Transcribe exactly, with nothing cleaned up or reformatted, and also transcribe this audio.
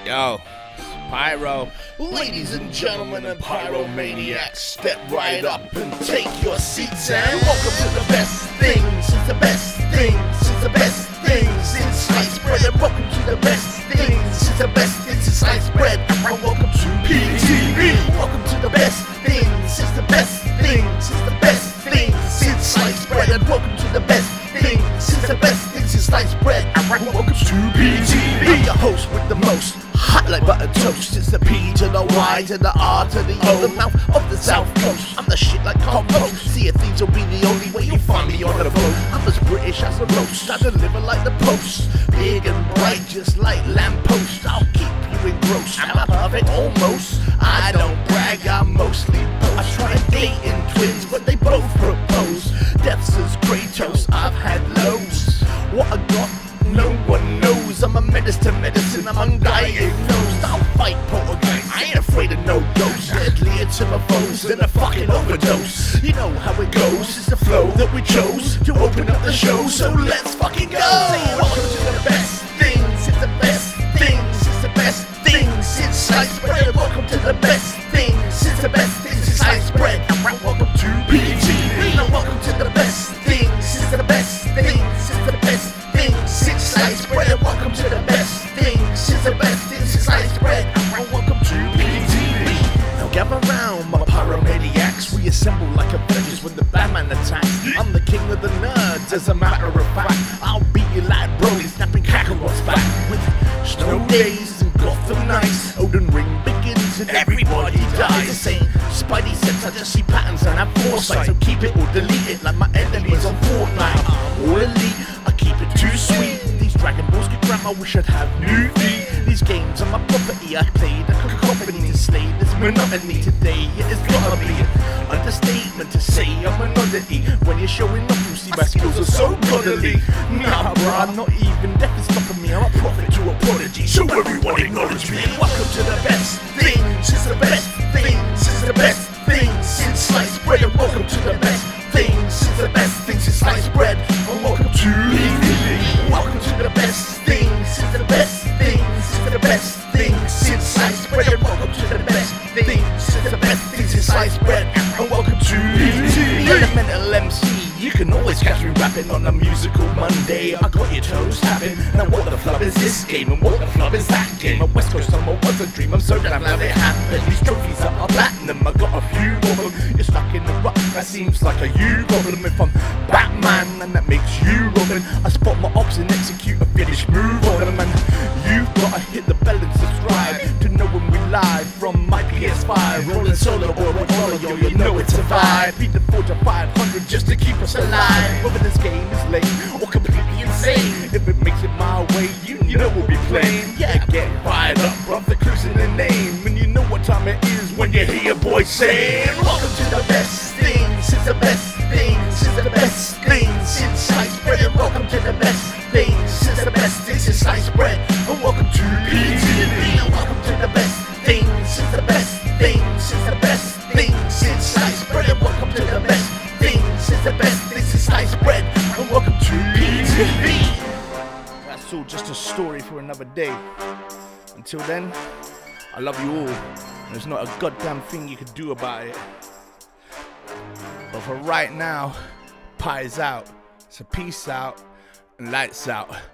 Yo, Pyro. Ladies and gentlemen and pyromaniacs, step right up and take your seats and welcome to the best things. It's the best things. It's the best things in sliced bread. And welcome to the best things. It's the best things in sliced bread. And welcome to P T V. Welcome to the best things. It's the best things. It's the best things in sliced bread. And welcome to the best things. It's the best things in sliced bread. And welcome to P T V. I'm your host with the most. Hot like butter toast. It's the P to the Y to the R to the O, the mouth of the South Coast. I'm the shit like compost. See if these will be the only way you'll find me on the boat. I'm as British as a roast. I deliver like the post. Big and bright just like lamppost. I'll keep you engrossed. Am I perfect? Almost. I don't brag, I mostly boast. I tried dating twins, but they both propose. Death's as Kratos, I've had loads. What I got? No one knows. I'm a menace to medicine, I'm undiagnosed. I'll fight poltergeist, I ain't afraid of no ghosts. Deadlier to my foes than a fucking overdose. You know how it goes, it's the flow that we chose to open up the show, so let's fucking go. Welcome to the best things, it's the best things, it's the best things in sliced bread. Welcome to the best things, it's the best things in sliced bread. Welcome to P T V. Now welcome to the best things, it's the best things, it's the best things in sliced bread. Welcome to the best things, it's the best things in sliced bread. And welcome to P T V. Now gather round, my pyromaniacs. We assemble like Avengers when the Batman attacks. I'm the king of the nerds, as a matter of fact. I'll beat you like Broly, snapping Kakarot's back. With snow days and Gotham nights, Elden Ring begins and everybody dies. This ain't Spidey sense, I just see patterns and have foresight. So keep it or delete it like my enemies on Fortnite. I'm all elite, I keep it too sweet. These Dragon Balls get gram, I wish I'd have new feet. These games are my property, I played a cacophony to slay this monotony. Today it is gotta be an understatement to say I'm an oddity. When you're showing up, you see my skills are so godly. Nah bruh, I'm not even death is stopping me. I'm a prophet to a prodigy, so everyone acknowledge me. Welcome to the best things, it's the best things, it's the best things in sliced bread. And welcome to the best things, it's the best things in sliced bread. And welcome to P T V. Welcome to the best things, it's the best things, it's the best things in sliced bread. And welcome to the best things, it's the best things in sliced bread. And welcome to P T V. Elemental M C, you can always catch me rapping on a musical Monday. I got your toes tapping. Now what the flub is this game and what the flub is that game? A West Coast summer was a dream, I'm so glad I've it happen. These trophies are platinum, I got a few of them. You're stuck in the rut, that seems like a you problem. If I'm Batman and that makes you Robin, I spot my ops and execute a finished move on them. And you've gotta hit the bell and subscribe to know when we live from my P S five. Rolling solo or with follow, yo, you know it's a vibe. Beat the four to five hundred just to keep us alive. Whether this game is lame or completely insane, if it makes it my way, you know we'll be playing. Yeah, get fired up, bruv, the clue's in the name. And you know what time it is when you hear your boy saying, welcome to the best things, it's the best things, it's the best things in sliced bread. And welcome to the best things, it's the best things in sliced bread. And welcome to P T V. And welcome to the best things, it's the best things, it's the best things in sliced bread. And welcome to the best things, it's the best things in sliced bread. And welcome to P T V. That's all just a story for another day. Until then, I love you all. There's not a goddamn thing you can do about it. But for right now, pie's out. So peace out and lights out.